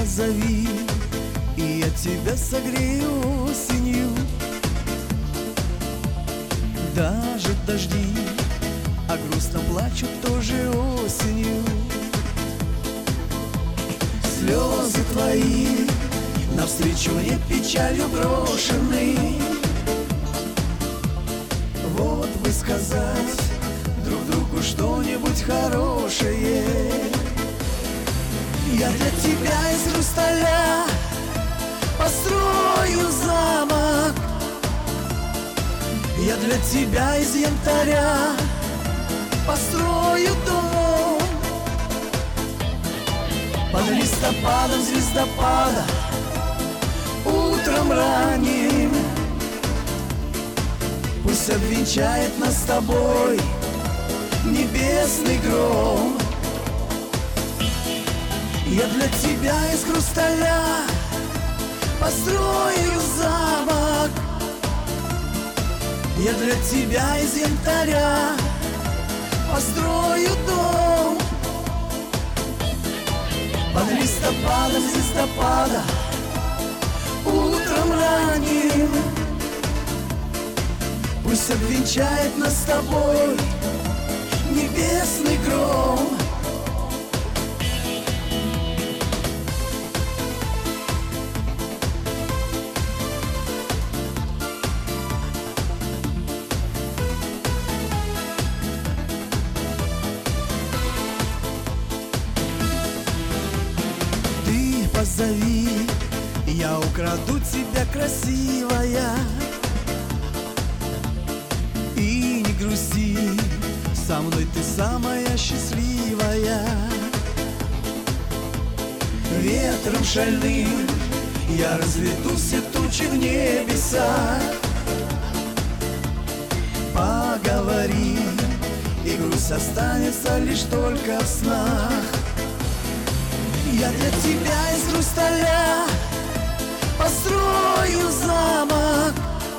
позови, и я тебя согрею осенью. Даже дожди о грустном плачут тоже осенью. Слезы твои навстречу мне печалью брошены. Вот бы сказать друг другу что-нибудь хорошее. Я для тебя из хрусталя построю замок. Я для тебя из янтаря построю дом. Под листопадом звездопада, утром ранним, пусть обвенчает нас с тобой небесный гром. Я для тебя из хрусталя построю замок. Я для тебя из янтаря построю дом. Под листопадом звездопада, утром ранним, пусть обвенчает нас с тобой небесный гром. Позови, я украду тебя, красивая. И не грусти, со мной ты самая счастливая. Ветром шальным я разведу все тучи в небесах. Поговори, и грусть останется лишь только в снах. Я для тебя из хрусталя построю замок.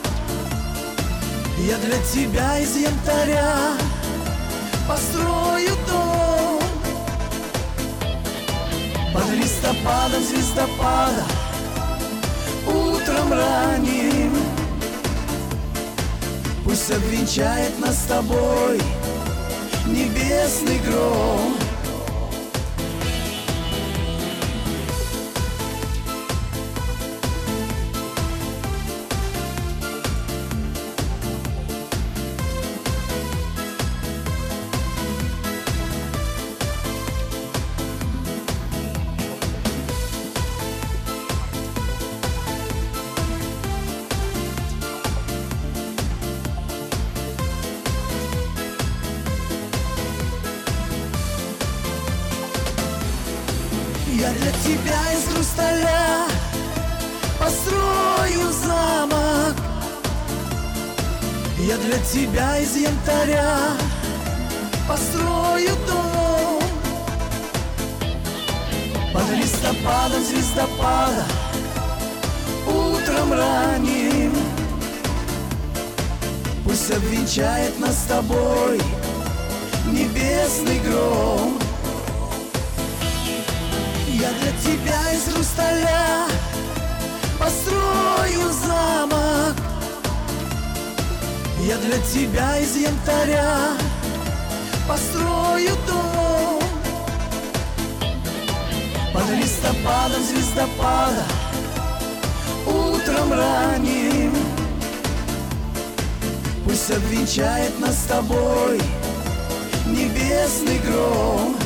Я для тебя из янтаря построю дом. Под листопадом звездопада, утром ранним, пусть обвенчает нас с тобой небесный гром. Я для тебя из хрусталя построю замок. Я для тебя из янтаря построю дом. Под листопадом звездопада, утром ранним, пусть обвенчает нас с тобой небесный гром. Я для тебя из хрусталя построю замок. Я для тебя из янтаря построю дом. Под листопадом звездопада, утром ранним, пусть обвенчает нас с тобой небесный гром.